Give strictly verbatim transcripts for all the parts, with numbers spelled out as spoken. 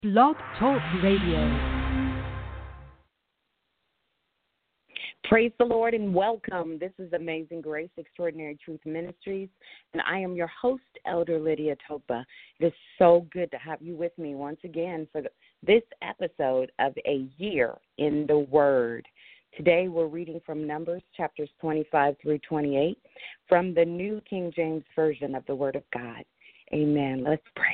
Blog Talk Radio. Praise the Lord and welcome. This is Amazing Grace, Extraordinary Truth Ministries, and I am your host, Elder Lydia Topa. It is so good to have you with me once again for this episode of A Year in the Word. Today we're reading from Numbers chapters twenty-five through twenty-eight from the New King James Version of the Word of God. Amen. Let's pray.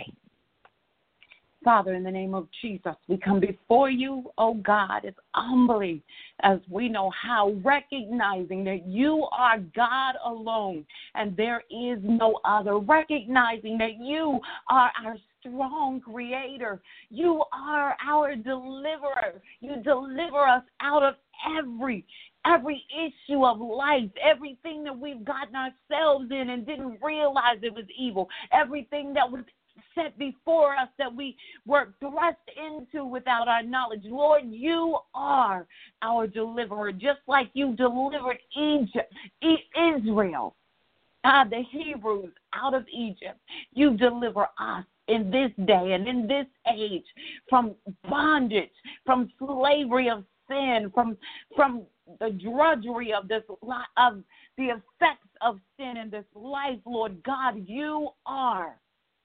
Father, in the name of Jesus, we come before you, oh God, as humbly as we know how, recognizing that you are God alone and there is no other, recognizing that you are our strong creator. You are our deliverer. You deliver us out of every Every issue of life, everything that we've gotten ourselves in and didn't realize it was evil, everything that was set before us that we were thrust into without our knowledge. Lord, you are our deliverer, just like you delivered Egypt, Israel, uh, the Hebrews out of Egypt. You deliver us in this day and in this age from bondage, from slavery of sin, from from the drudgery of this of the effects of sin in this life. Lord God, you are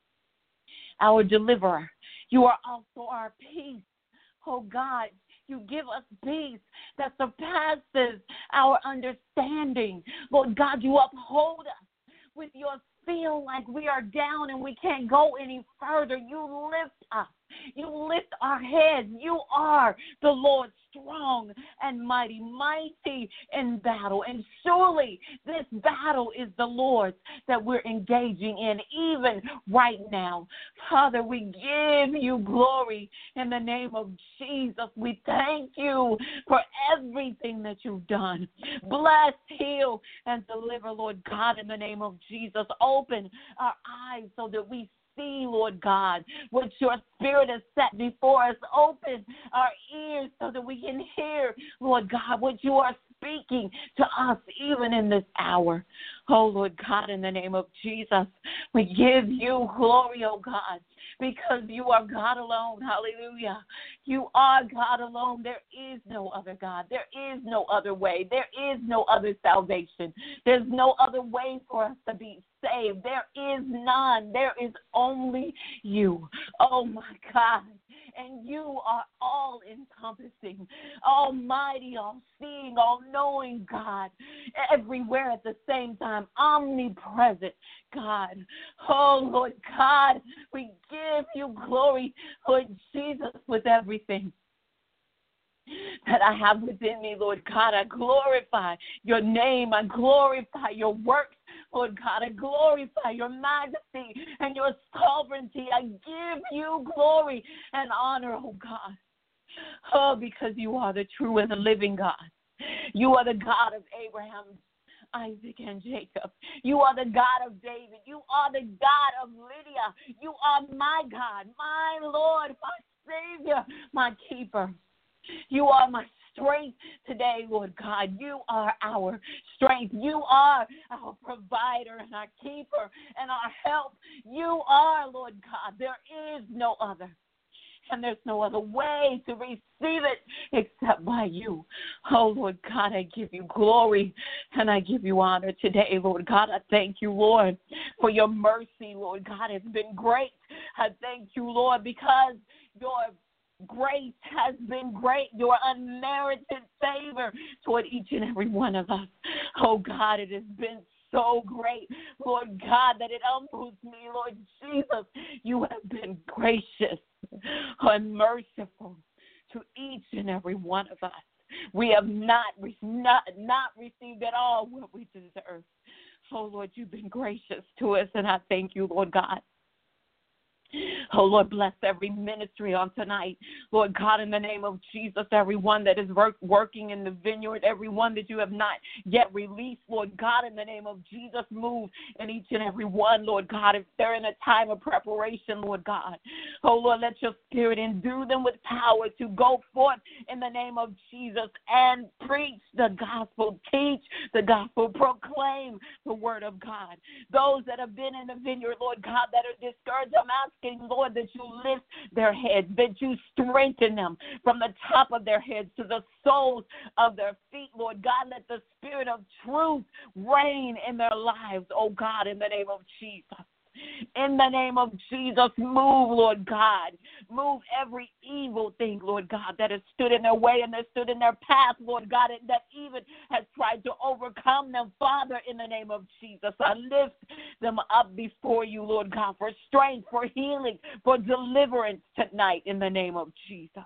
our deliverer. You are also our peace. Oh God, you give us peace that surpasses our understanding. Lord God, you uphold us with your feel like we are down and we can't go any further. You lift us. You lift our heads. You are the Lord, strong and mighty, mighty in battle. And surely this battle is the Lord's that we're engaging in even right now. Father, we give you glory in the name of Jesus. We thank you for everything that you've done. Bless, heal, and deliver, Lord God, in the name of Jesus. Open our eyes so that we see, Lord God, what your Spirit has set before us. Open our ears so that we can hear, Lord God, what you are speaking to us even in this hour. Oh, Lord God, in the name of Jesus, we give you glory, oh God, because you are God alone. Hallelujah. You are God alone. There is no other God. There is no other way. There is no other salvation. There's no other way for us to be saved. There is none. There is only you. Oh, my God. And you are all-encompassing, almighty, all-seeing, all-knowing God, everywhere at the same time, omnipresent God. Oh, Lord God, we give you glory, Lord Jesus, with everything that I have within me, Lord God. I glorify your name. I glorify your works, Lord God. I glorify your majesty and your sovereignty. I give you glory and honor, oh God. Oh, because you are the true and the living God. You are the God of Abraham, Isaac, and Jacob. You are the God of David. You are the God of Lydia. You are my God, my Lord, my Savior, my keeper. You are my strength today, Lord God. You are our strength. You are our provider and our keeper and our help. You are, Lord God. There is no other. And there's no other way to receive it except by you. Oh, Lord God, I give you glory and I give you honor today, Lord God. I thank you, Lord, for your mercy, Lord God. It's been great. I thank you, Lord, because your grace has been great, your unmerited favor toward each and every one of us. Oh, God, it has been so great, Lord God, that it humbles me, Lord Jesus. You have been gracious and merciful to each and every one of us. We have not, not, not received at all what we deserve. Oh, Lord, you've been gracious to us, and I thank you, Lord God. Oh, Lord, bless every ministry on tonight. Lord God, in the name of Jesus, everyone that is work, working in the vineyard, everyone that you have not yet released, Lord God, in the name of Jesus, move in each and every one, Lord God, if they're in a time of preparation, Lord God. Oh, Lord, let your Spirit endue them with power to go forth in the name of Jesus and preach the gospel, teach the gospel, proclaim the word of God. Those that have been in the vineyard, Lord God, that are discouraged, I'm asking asking, Lord, that you lift their heads, that you strengthen them from the top of their heads to the soles of their feet, Lord God. Let the spirit of truth reign in their lives, oh God, in the name of Jesus. In the name of Jesus, move, Lord God. Move every evil thing, Lord God, that has stood in their way and that stood in their path, Lord God, and that even has tried to overcome them. Father, in the name of Jesus, I lift them up before you, Lord God, for strength, for healing, for deliverance tonight in the name of Jesus.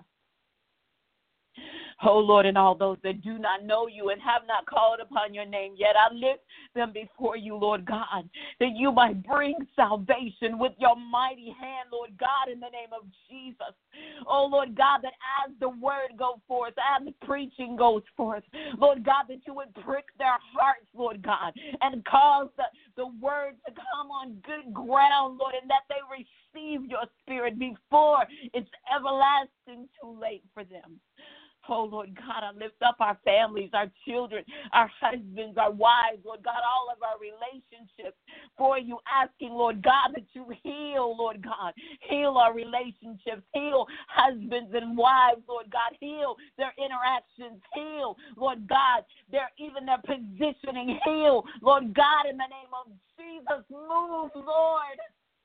Oh, Lord, and all those that do not know you and have not called upon your name yet, I lift them before you, Lord God, that you might bring salvation with your mighty hand, Lord God, in the name of Jesus. Oh, Lord God, that as the word goes forth, as the preaching goes forth, Lord God, that you would prick their hearts, Lord God, and cause the, the word to come on good ground, Lord, and that they receive your spirit before it's everlasting too late for them. Oh, Lord God, I lift up our families, our children, our husbands, our wives, Lord God, all of our relationships for you, asking, Lord God, that you heal, Lord God, heal our relationships, heal husbands and wives, Lord God, heal their interactions, heal, Lord God, their even their positioning, heal, Lord God, in the name of Jesus, move, Lord.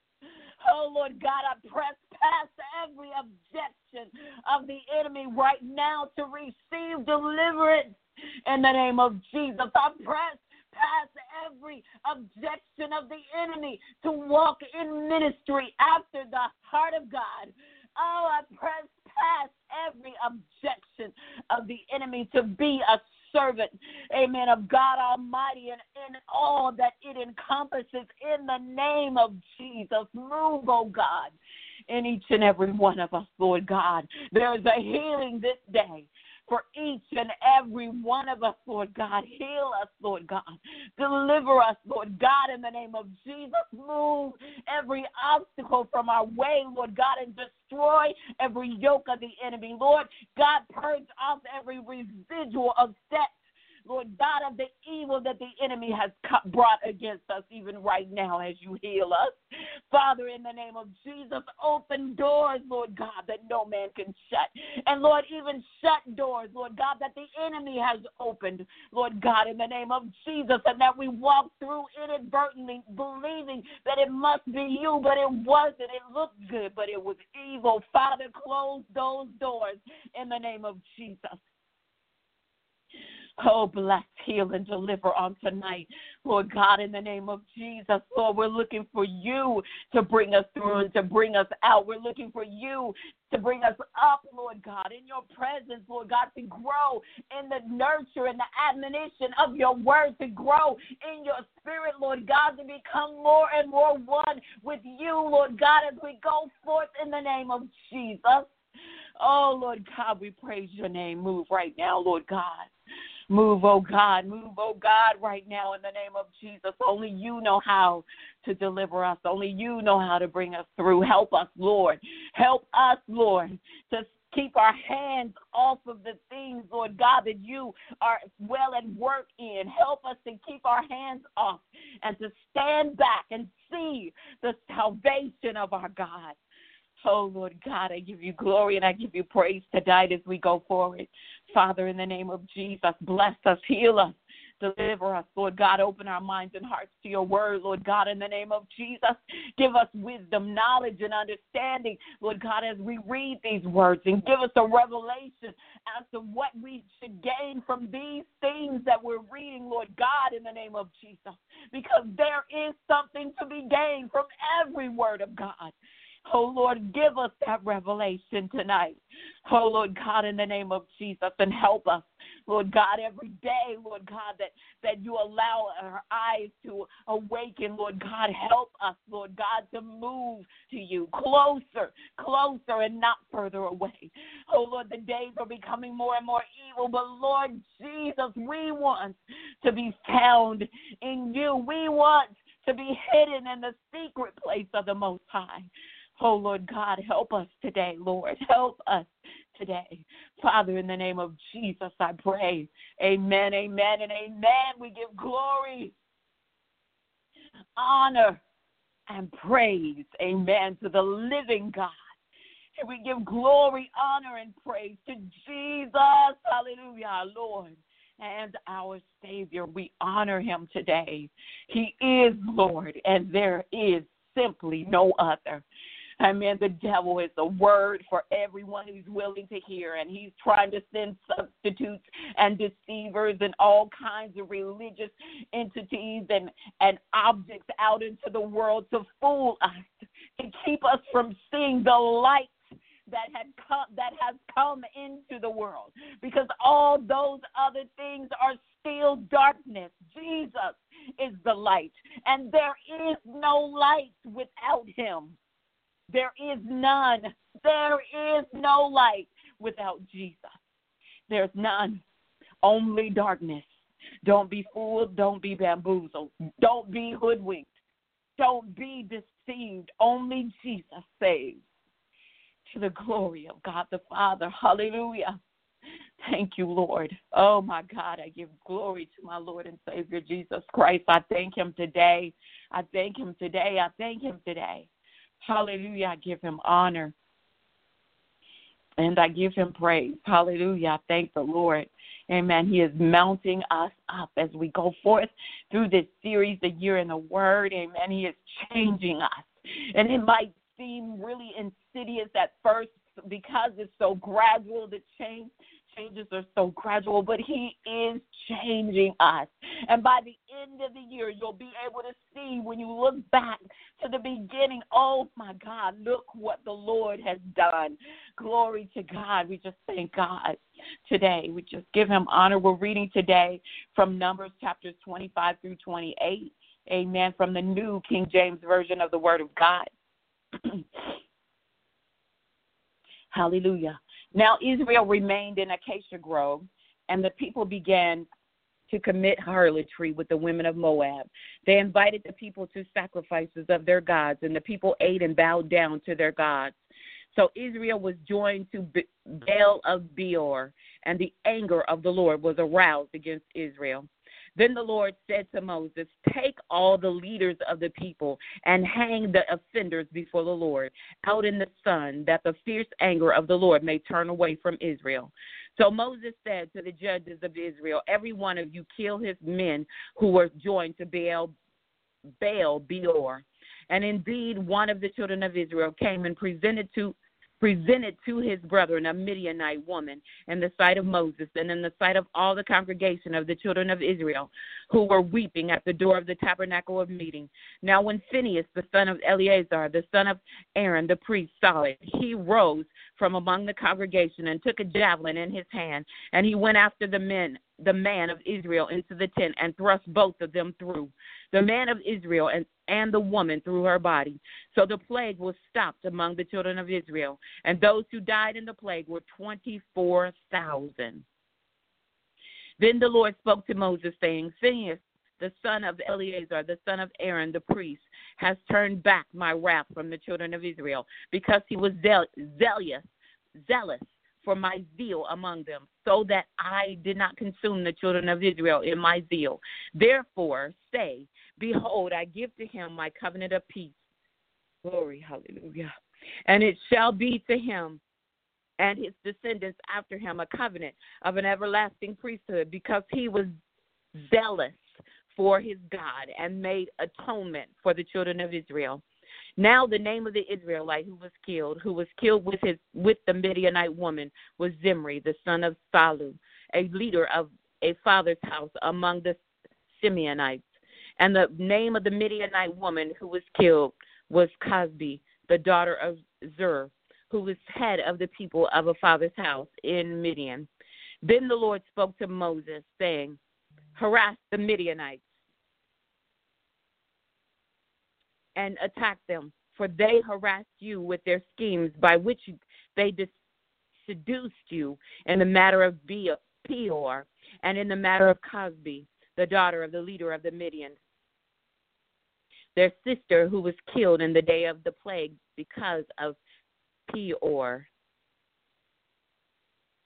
Oh, Lord God, I press past every objection of the enemy right now to receive deliverance in the name of Jesus. I press past every objection of the enemy to walk in ministry after the heart of God. Oh, I press past every objection of the enemy to be a servant, amen, of God Almighty and in all that it encompasses in the name of Jesus. Move, oh God, in each and every one of us, Lord God. There is a healing this day for each and every one of us, Lord God. Heal us, Lord God. Deliver us, Lord God, in the name of Jesus. Move every obstacle from our way, Lord God, and destroy every yoke of the enemy. Lord God, purge off every residual of set, Lord God, of the evil that the enemy has brought against us even right now as you heal us. Father, in the name of Jesus, open doors, Lord God, that no man can shut. And, Lord, even shut doors, Lord God, that the enemy has opened, Lord God, in the name of Jesus, and that we walk through inadvertently believing that it must be you, but it wasn't. It looked good, but it was evil. Father, close those doors in the name of Jesus. Oh, bless, heal, and deliver on tonight, Lord God, in the name of Jesus. Lord, we're looking for you to bring us through and to bring us out. We're looking for you to bring us up, Lord God, in your presence, Lord God, to grow in the nurture and the admonition of your word, to grow in your spirit, Lord God, to become more and more one with you, Lord God, as we go forth in the name of Jesus. Oh, Lord God, we praise your name. Move right now, Lord God. Move, oh God, move, oh God, right now in the name of Jesus. Only you know how to deliver us. Only you know how to bring us through. Help us, Lord. Help us, Lord, to keep our hands off of the things, Lord God, that you are well at work in. Help us to keep our hands off and to stand back and see the salvation of our God. Oh, Lord God, I give you glory and I give you praise tonight as we go forward. Father, in the name of Jesus, bless us, heal us, deliver us, Lord God. Open our minds and hearts to your word, Lord God, in the name of Jesus. Give us wisdom, knowledge, and understanding, Lord God, as we read these words, and give us a revelation as to what we should gain from these things that we're reading, Lord God, in the name of Jesus, because there is something to be gained from every word of God. Oh, Lord, give us that revelation tonight. Oh, Lord God, in the name of Jesus, and help us, Lord God, every day, Lord God, that, that you allow our eyes to awaken, Lord God. Help us, Lord God, to move to you closer, closer and not further away. Oh, Lord, the days are becoming more and more evil, but, Lord Jesus, we want to be found in you. We want to be hidden in the secret place of the Most High. Oh, Lord God, help us today, Lord. Help us today. Father, in the name of Jesus, I pray. Amen, amen, and amen. We give glory, honor, and praise, amen, to the living God. And we give glory, honor, and praise to Jesus, hallelujah, our Lord and our Savior. We honor him today. He is Lord, and there is simply no other. Amen. The devil is a word for everyone who's willing to hear, and he's trying to send substitutes and deceivers and all kinds of religious entities and, and objects out into the world to fool us, to keep us from seeing the light that had come, that has come into the world, because all those other things are still darkness. Jesus is the light, and there is no light without him. There is none. There is no light without Jesus. There's none. Only darkness. Don't be fooled. Don't be bamboozled. Don't be hoodwinked. Don't be deceived. Only Jesus saves. To the glory of God the Father. Hallelujah. Thank you, Lord. Oh, my God, I give glory to my Lord and Savior Jesus Christ. I thank him today. I thank him today. I thank him today. Hallelujah. I give him honor. And I give him praise. Hallelujah. I thank the Lord. Amen. He is mounting us up as we go forth through this series, The Year in the Word. Amen. He is changing us. And it might seem really insidious at first because it's so gradual. The change changes are so gradual, but he is changing us. And by the end of the year, you'll be able to see when you look back to the beginning, oh, my God, look what the Lord has done. Glory to God. We just thank God today. We just give him honor. We're reading today from Numbers chapters twenty-five through twenty-eight. Amen. From the New King James Version of the Word of God. Hallelujah. Now Israel remained in Acacia Grove, and the people began to commit harlotry with the women of Moab. They invited the people to sacrifices of their gods, and the people ate and bowed down to their gods. So Israel was joined to Baal of Beor, and the anger of the Lord was aroused against Israel. Then the Lord said to Moses, take all the leaders of the people and hang the offenders before the Lord out in the sun, that the fierce anger of the Lord may turn away from Israel. So Moses said to the judges of Israel, every one of you kill his men who were joined to Baal, Baal Beor. And indeed, one of the children of Israel came and presented to presented to his brethren a Midianite woman in the sight of Moses and in the sight of all the congregation of the children of Israel, who were weeping at the door of the tabernacle of meeting. Now when Phinehas, the son of Eleazar, the son of Aaron, the priest, saw it, he rose from among the congregation and took a javelin in his hand, and he went after the men, the man of Israel into the tent and thrust both of them through, the man of Israel and, and the woman through her body. So the plague was stopped among the children of Israel, and those who died in the plague were twenty-four thousand. Then the Lord spoke to Moses, saying, Phinehas, the son of Eleazar, the son of Aaron, the priest, has turned back my wrath from the children of Israel, because he was zeal- zealous, zealous for my zeal among them, so that I did not consume the children of Israel in my zeal. Therefore say, behold, I give to him my covenant of peace. Glory, hallelujah. And it shall be to him and his descendants after him a covenant of an everlasting priesthood, because he was zealous for his God and made atonement for the children of Israel. Now the name of the Israelite who was killed, who was killed with his with the Midianite woman, was Zimri, the son of Salu, a leader of a father's house among the Simeonites. And the name of the Midianite woman who was killed was Cosbi, the daughter of Zur, who was head of the people of a father's house in Midian. Then the Lord spoke to Moses, saying, harass the Midianites and attack them, for they harassed you with their schemes by which they dis- seduced you in the matter of Peor and in the matter of Cosbi, the daughter of the leader of the Midian, their sister who was killed in the day of the plague because of Peor.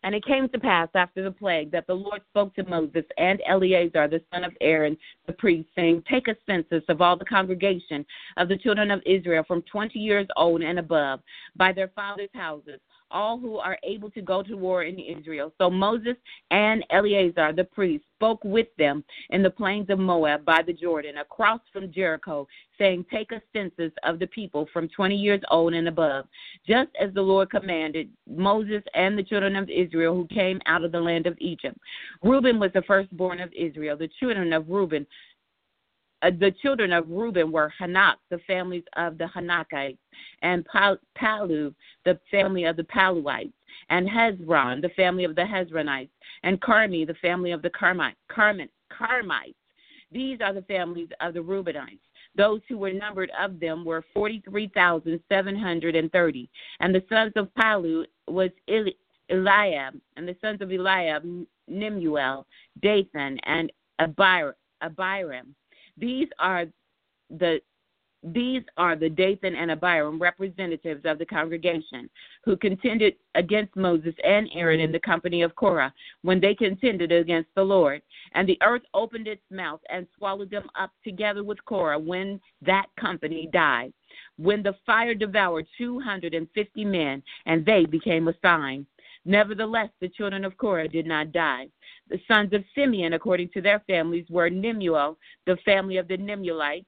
And it came to pass after the plague that the Lord spoke to Moses and Eleazar, the son of Aaron, the priest, saying, Take a census of all the congregation of the children of Israel from twenty years old and above, by their fathers' houses, all who are able to go to war in Israel. So Moses and Eleazar, the priest, spoke with them in the plains of Moab by the Jordan, across from Jericho, saying, Take a census of the people from twenty years old and above, just as the Lord commanded Moses and the children of Israel who came out of the land of Egypt. Reuben was the firstborn of Israel. The children of Reuben Uh, the children of Reuben were Hanak, the families of the Hanakites, and Palu, the family of the Paluites, and Hezron, the family of the Hezronites, and Carmi, the family of the Carmi- Carmi- Carmites. These are the families of the Reubenites. Those who were numbered of them were forty-three thousand seven hundred thirty. And the sons of Palu was Eli- Eliab, and the sons of Eliab, Nemuel, Dathan, and Abir- Abiram. These are the these are the Dathan and Abiram, representatives of the congregation, who contended against Moses and Aaron in the company of Korah when they contended against the Lord. And the earth opened its mouth and swallowed them up together with Korah when that company died, when the fire devoured two hundred fifty men, and they became a sign. Nevertheless, the children of Korah did not die. The sons of Simeon, according to their families, were Nemuel, the family of the Nemuelites,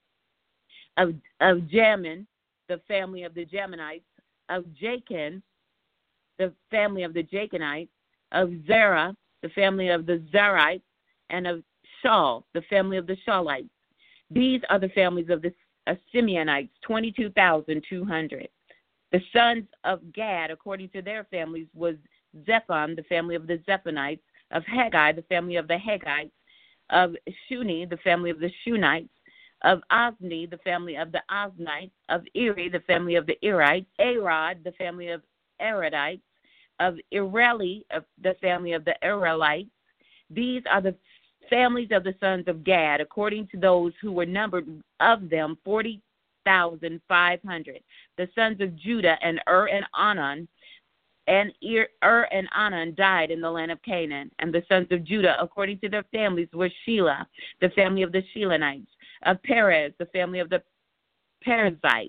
of, of Jamin, the family of the Jaminites, of Jachin, the family of the Jachinites, of Zerah, the family of the Zerites, and of Shaul, the family of the Shaulites. These are the families of the of Simeonites, twenty-two thousand two hundred. The sons of Gad, according to their families, was Zephon, the family of the Zephonites, of Haggai, the family of the Haggites, of Shuni, the family of the Shunites, of Ozni, the family of the Oznites, of Eri, the family of the Erites, Arod, the family of Arodites, of Ireli, of the family of the Irelites. These are the families of the sons of Gad, according to those who were numbered of them, forty thousand five hundred. The sons of Judah, and Ur and Anan, and Ur and Anan died in the land of Canaan. And the sons of Judah, according to their families, were Shelah, the family of the Shelanites, of Perez, the family of the Perizzites,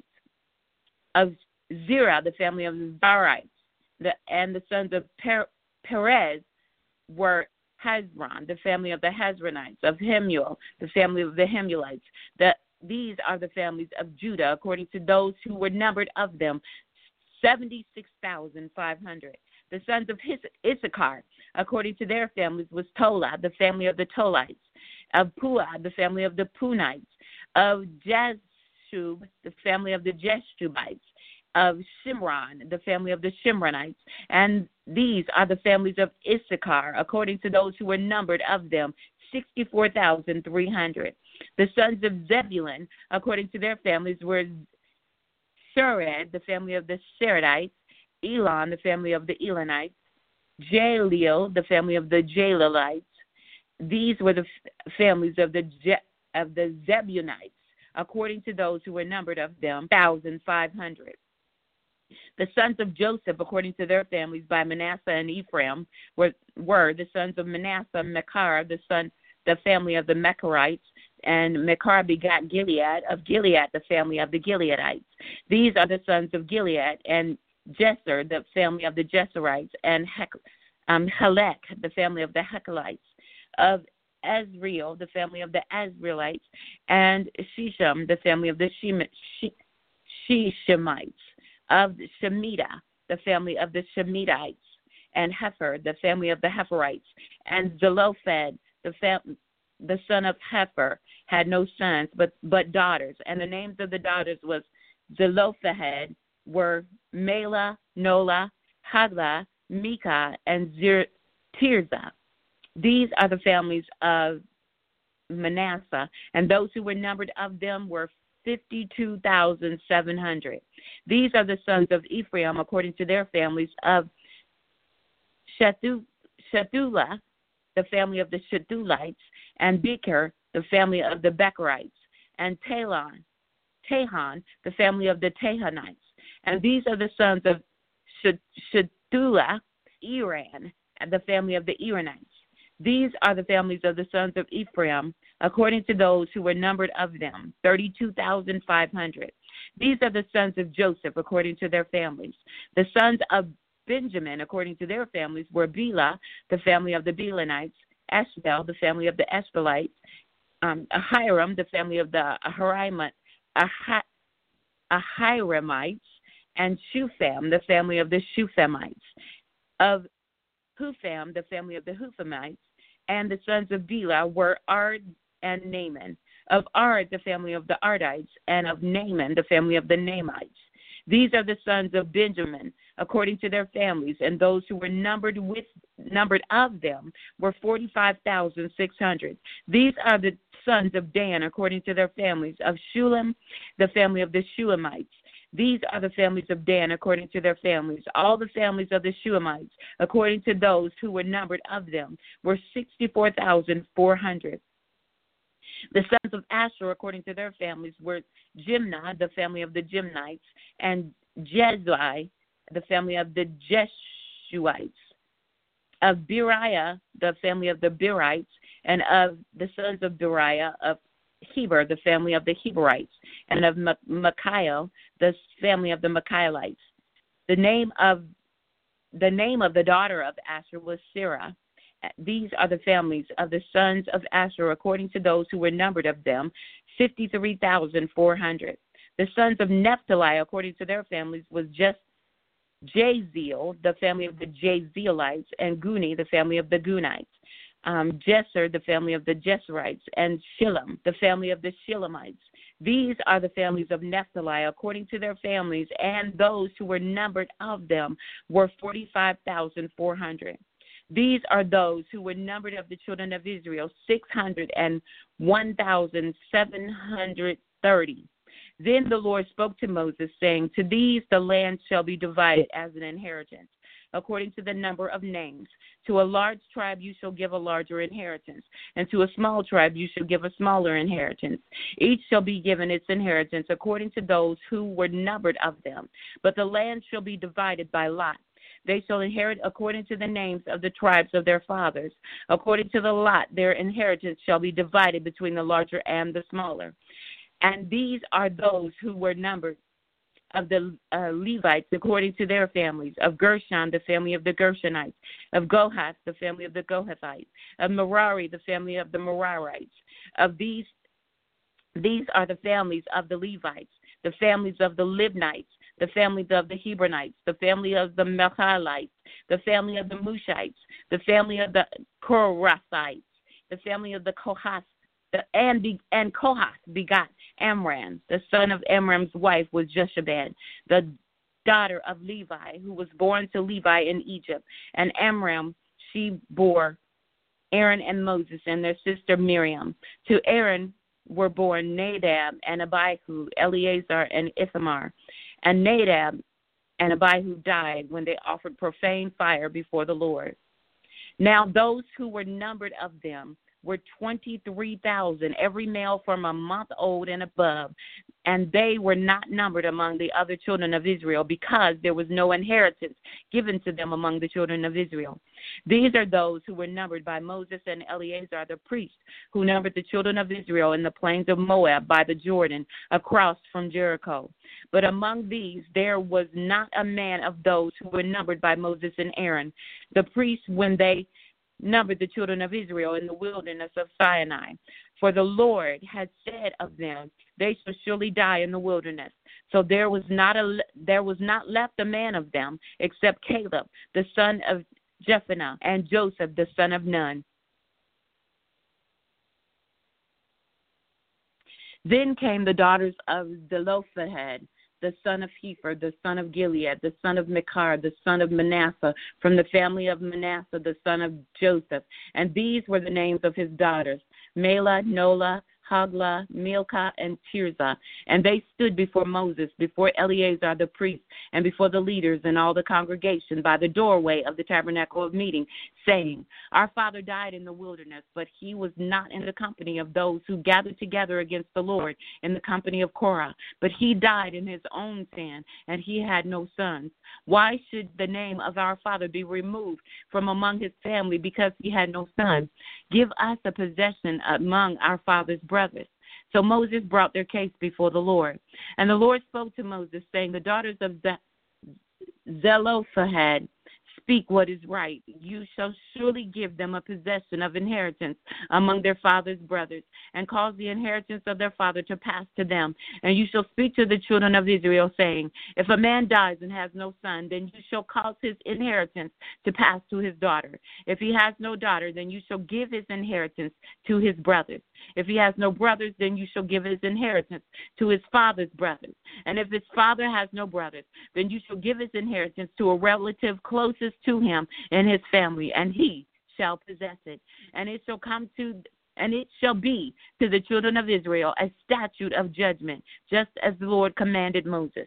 of Zerah, the family of the Zarites. The, and the sons of per, Perez were Hezron, the family of the Hezronites, of Hemuel, the family of the Hemuelites. The, these are the families of Judah, according to those who were numbered of them, seventy-six thousand five hundred. The sons of Issachar, according to their families, was Tola, the family of the Tolites, of Puah, the family of the Punites, of Jeshub, the family of the Jeshubites, of Shimron, the family of the Shimronites. And these are the families of Issachar, according to those who were numbered of them, sixty-four thousand three hundred. The sons of Zebulun, according to their families, were Sered, the family of the Seredites, Elon, the family of the Elonites, Jaleel, the family of the Jalelites. These were the f- families of the Je- of the Zebulunites, according to those who were numbered of them, one thousand five hundred. The sons of Joseph, according to their families, by Manasseh and Ephraim, were, were the sons of Manasseh, Mechar, the son, the family of the Mecharites, and Mechar begot Gilead, of Gilead, the family of the Gileadites. These are the sons of Gilead, and Jesser, the family of the Jesserites, and Hek- um, Helek, the family of the Hekelites, of Ezreel, the family of the Ezreelites, and Shisham, the family of the Shishemites, of Shemitah, the family of the Shemitites, and Hefer, the family of the Heferites, and Zelophehad, the fam- the son of Hefer, had no sons but, but daughters. And the names of the daughters was Zelophehad were Mela, Nola, Hagla, Mika, and Zir- Tirzah. These are the families of Manasseh, and those who were numbered of them were fifty-two thousand seven hundred. These are the sons of Ephraim, according to their families, of Shethulah, the family of the Shethulites, and Becher, the family of the Becherites, and Talon, Tahan, the family of the Tahanites. And these are the sons of Shethulah, Eran, the family of the Eranites. These are the families of the sons of Ephraim, according to those who were numbered of them, thirty-two thousand five hundred. These are the sons of Joseph, according to their families. The sons of Benjamin, according to their families, were Bela, the family of the Belanites, Ashbel, the family of the Ashbelites, um, Ahiram, the family of the Ahiramites, Ahiramites, and Shupham, the family of the Shuphamites. Of Hupham, the family of the Huphamites, and the sons of Bela were Ard and Naaman. Of Ard, the family of the Ardites, and of Naaman, the family of the Naamites. These are the sons of Benjamin, according to their families, and those who were numbered with numbered of them were forty-five thousand six hundred. These are the sons of Dan, according to their families, of Shulam, the family of the Shulamites. These are the families of Dan, according to their families. All the families of the Shulamites, according to those who were numbered of them, were sixty-four thousand four hundred. The sons of Asher, according to their families, were Jimnah, the family of the Jimnites, and Jezli, the family of the Jeshuites. Of Beriah, the family of the Berites, and of the sons of Beriah, of Heber, the family of the Heberites, and of Michael, the family of the Michaelites. The name of the name of the daughter of Asher was Sarah. These are the families of the sons of Asher, according to those who were numbered of them, fifty-three thousand four hundred. The sons of Naphtali, according to their families, was just Jaziel, the family of the Jazielites, and Guni, the family of the Gunites. Um, Jesser, the family of the Jesserites, and Shillam, the family of the Shillamites. These are the families of Naphtali, according to their families, and those who were numbered of them were forty-five thousand four hundred. These are those who were numbered of the children of Israel, six hundred and one thousand seven hundred thirty. Then the Lord spoke to Moses, saying, to these the land shall be divided as an inheritance, according to the number of names. To a large tribe you shall give a larger inheritance, and to a small tribe you shall give a smaller inheritance. Each shall be given its inheritance according to those who were numbered of them. But the land shall be divided by lot. They shall inherit according to the names of the tribes of their fathers. According to the lot, their inheritance shall be divided between the larger and the smaller. And these are those who were numbered of the uh, Levites according to their families, of Gershon, the family of the Gershonites, of Kohath, the family of the Kohathites, of Merari, the family of the Merarites. Of these, these are the families of the Levites, the families of the Libnites, the families of the Hebronites, the family of the Melchalites, the family of the Mushites, the family of the Korathites, the family of the Kohath, the, and, be, and Kohath begot Amram. The son of Amram's wife was Jeshebed, the daughter of Levi, who was born to Levi in Egypt. And Amram, she bore Aaron and Moses and their sister Miriam. To Aaron were born Nadab and Abihu, Eleazar and Ithamar. And Nadab and Abihu died when they offered profane fire before the Lord. Now those who were numbered of them were twenty-three thousand, every male from a month old and above, and they were not numbered among the other children of Israel because there was no inheritance given to them among the children of Israel. These are those who were numbered by Moses and Eleazar the priest, who numbered the children of Israel in the plains of Moab by the Jordan, across from Jericho. But among these there was not a man of those who were numbered by Moses and Aaron, the priests, when they numbered the children of Israel in the wilderness of Sinai. For the Lord had said of them, they shall surely die in the wilderness. So there was not a there was not left a man of them except Caleb, the son of Jephunneh, and Joseph, the son of Nun. Then came the daughters of Zelophehad, the son of Hepher, the son of Gilead, the son of Machir, the son of Manasseh, from the family of Manasseh, the son of Joseph. And these were the names of his daughters: Mahlah, Nolah, Hagla, Milcah, and Tirzah. And they stood before Moses, before Eleazar the priest, and before the leaders and all the congregation by the doorway of the tabernacle of meeting, saying, Our father died in the wilderness, but he was not in the company of those who gathered together against the Lord in the company of Korah. But he died in his own sin, and he had no sons. Why should the name of our father be removed from among his family because he had no sons? Give us a possession among our father's brothers. So Moses brought their case before the Lord. And the Lord spoke to Moses, saying, The daughters of Zelophehad speak what is right. You shall surely give them a possession of inheritance among their father's brothers, and cause the inheritance of their father to pass to them. And you shall speak to the children of Israel, saying, If a man dies and has no son, then you shall cause his inheritance to pass to his daughter. If he has no daughter, then you shall give his inheritance to his brothers. If he has no brothers, then you shall give his inheritance to his father's brothers. And if his father has no brothers, then you shall give his inheritance to a relative closest to him in his family, and he shall possess it. And it shall come to And it shall be to the children of Israel a statute of judgment, just as the Lord commanded Moses.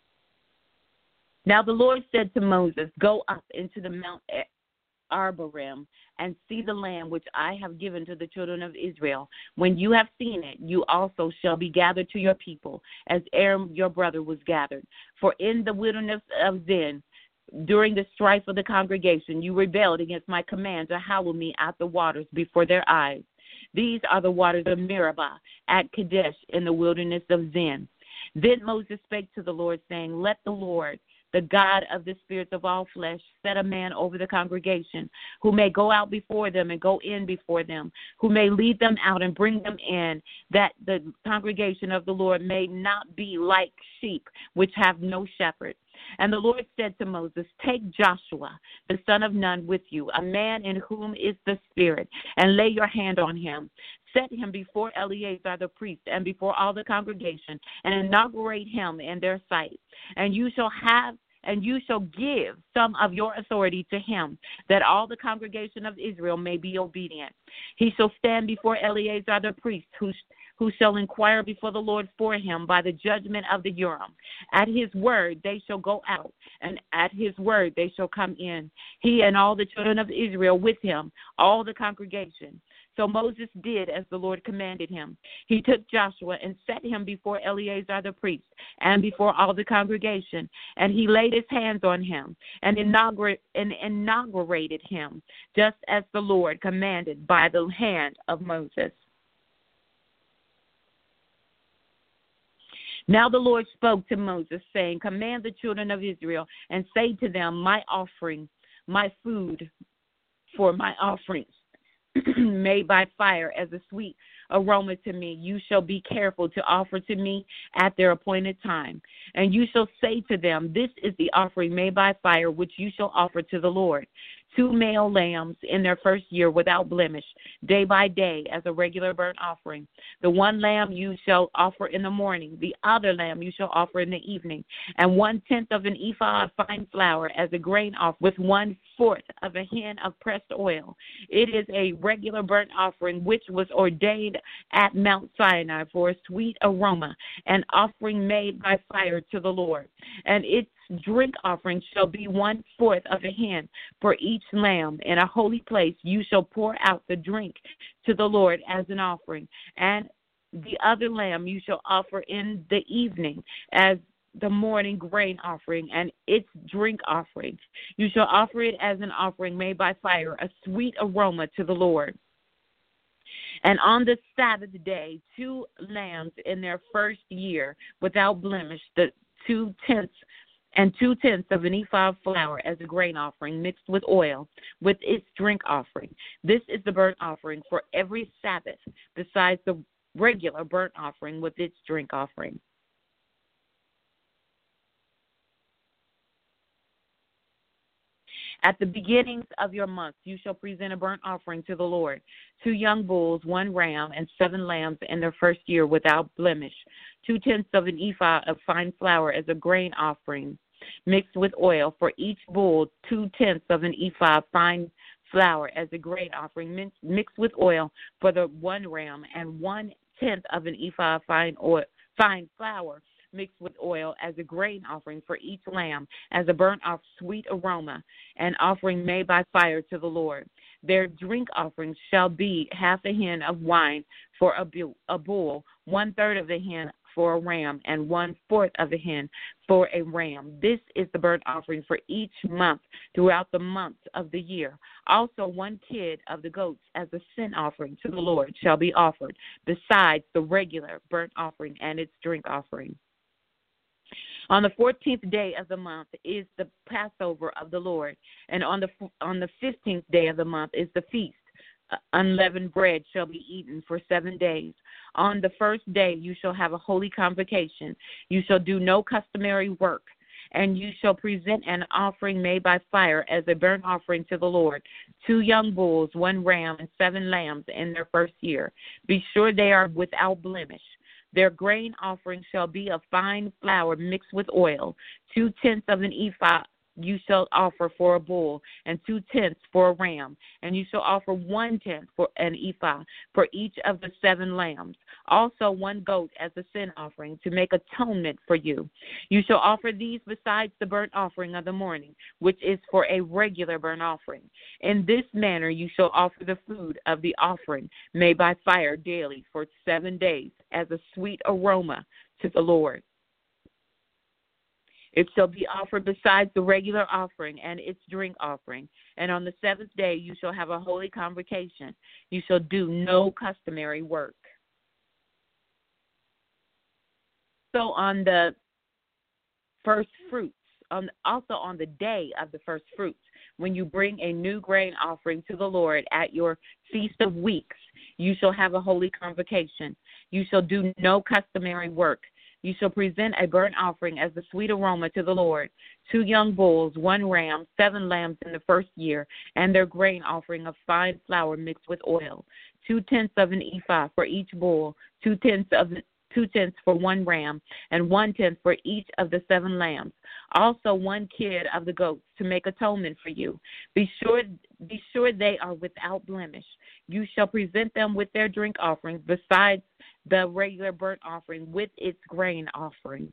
Now the Lord said to Moses, Go up into the Mount Arborim and see the land which I have given to the children of Israel. When you have seen it, you also shall be gathered to your people, as Aaron your brother was gathered. For in the wilderness of Zin, during the strife of the congregation, you rebelled against my command to hallow me at the waters before their eyes. These are the waters of Meribah at Kadesh in the wilderness of Zin. Then Moses spake to the Lord, saying, Let the Lord, the God of the spirits of all flesh, set a man over the congregation, who may go out before them and go in before them, who may lead them out and bring them in, that the congregation of the Lord may not be like sheep which have no shepherd. And the Lord said to Moses, Take Joshua, the son of Nun, with you, a man in whom is the Spirit, and lay your hand on him. Set him before Eleazar the priest and before all the congregation, and inaugurate him in their sight. And you shall have And you shall give some of your authority to him, that all the congregation of Israel may be obedient. He shall stand before Eleazar the priest, who, who shall inquire before the Lord for him by the judgment of the Urim. At his word they shall go out, and at his word they shall come in, he and all the children of Israel with him, all the congregation. So Moses did as the Lord commanded him. He took Joshua and set him before Eleazar the priest and before all the congregation, and he laid his hands on him and inaugurated him, just as the Lord commanded by the hand of Moses. Now the Lord spoke to Moses, saying, Command the children of Israel and say to them, My offering, my food for my offerings, made by fire as a sweet aroma to me, you shall be careful to offer to me at their appointed time. And you shall say to them, This is the offering made by fire, which you shall offer to the Lord. Two male lambs in their first year without blemish, day by day, as a regular burnt offering. The one lamb you shall offer in the morning, the other lamb you shall offer in the evening, and one-tenth of an ephah of fine flour as a grain offering, with one-fourth of a hin of pressed oil. It is a regular burnt offering, which was ordained at Mount Sinai for a sweet aroma, an offering made by fire to the Lord. And its drink offering shall be one-fourth of a hin for each lamb. In a holy place you shall pour out the drink to the Lord as an offering. And the other lamb you shall offer in the evening as the morning grain offering and its drink offering. You shall offer it as an offering made by fire, a sweet aroma to the Lord. And on the Sabbath day, two lambs in their first year without blemish, the two tenths and two tenths of an ephah of flour as a grain offering mixed with oil, with its drink offering. This is the burnt offering for every Sabbath, besides the regular burnt offering with its drink offering. At the beginnings of your months, you shall present a burnt offering to the Lord, two young bulls, one ram, and seven lambs in their first year without blemish, two-tenths of an ephah of fine flour as a grain offering mixed with oil, for each bull, two-tenths of an ephah of fine flour as a grain offering mixed with oil for the one ram, and one two-tenths of an ephah of fine, oil, fine flour mixed with oil as a grain offering for each lamb, as a burnt off sweet aroma, an offering made by fire to the Lord. Their drink offerings shall be half a hin of wine for a bull, a bull, one-third of a hin for a ram, and one-fourth of a hin for a ram. This is the burnt offering for each month throughout the months of the year. Also, one kid of the goats as a sin offering to the Lord shall be offered, besides the regular burnt offering and its drink offering. On the fourteenth day of the month is the Passover of the Lord, and on the on the fifteenth day of the month is the feast. Unleavened bread shall be eaten for seven days. On the first day you shall have a holy convocation. You shall do no customary work, and you shall present an offering made by fire as a burnt offering to the Lord, two young bulls, one ram, and seven lambs in their first year. Be sure they are without blemish. Their grain offering shall be of fine flour mixed with oil. Two-tenths of an ephah you shall offer for a bull, and two-tenths for a ram. And you shall offer one-tenth for an ephah for each of the seven lambs. Also one goat as a sin offering to make atonement for you. You shall offer these besides the burnt offering of the morning, which is for a regular burnt offering. In this manner you shall offer the food of the offering made by fire daily for seven days as a sweet aroma to the Lord. It shall be offered besides the regular offering and its drink offering. And on the seventh day you shall have a holy convocation. You shall do no customary work. So on the first fruits, on, also on the day of the first fruits, when you bring a new grain offering to the Lord at your Feast of Weeks, you shall have a holy convocation. You shall do no customary work. You shall present a burnt offering as a sweet aroma to the Lord, two young bulls, one ram, seven lambs in the first year, and their grain offering of fine flour mixed with oil, two-tenths of an ephah for each bull, two-tenths of two-tenths for one ram, and one-tenth for each of the seven lambs. Also one kid of the goats to make atonement for you. Be sure, be sure they are without blemish. You shall present them with their drink offerings besides the regular burnt offering with its grain offering.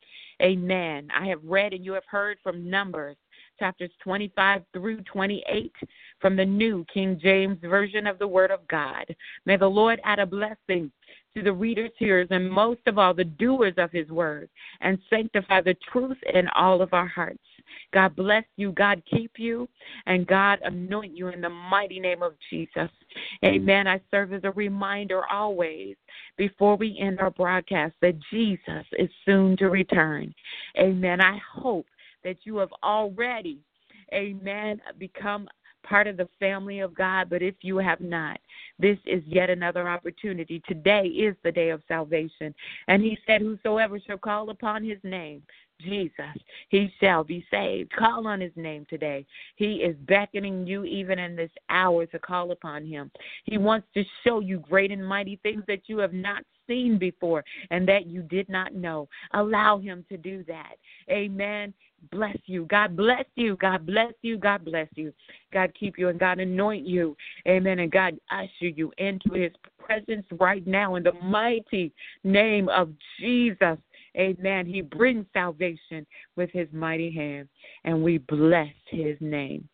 Amen. I have read and you have heard from Numbers, chapters twenty-five through twenty-eight, from the New King James Version of the Word of God. May the Lord add a blessing to the readers, hearers, and most of all the doers of his word, and sanctify the truth in all of our hearts. God bless you, God keep you, and God anoint you in the mighty name of Jesus. Amen. I serve as a reminder always before we end our broadcast that Jesus is soon to return. Amen. I hope that you have already, amen, become part of the family of God, but if you have not, this is yet another opportunity. Today is the day of salvation, and he said, whosoever shall call upon his name, Jesus, he shall be saved. Call on his name today. He is beckoning you even in this hour to call upon him. He wants to show you great and mighty things that you have not seen before and that you did not know. Allow him to do that. Amen. Bless you. God bless you. God bless you. God bless you. God keep you and God anoint you. Amen. And God usher you into his presence right now in the mighty name of Jesus. Amen. He brings salvation with his mighty hand, and we bless his name.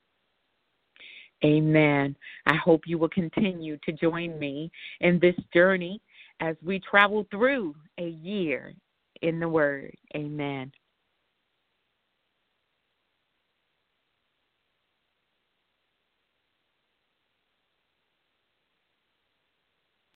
Amen. I hope you will continue to join me in this journey as we travel through a year in the Word. Amen.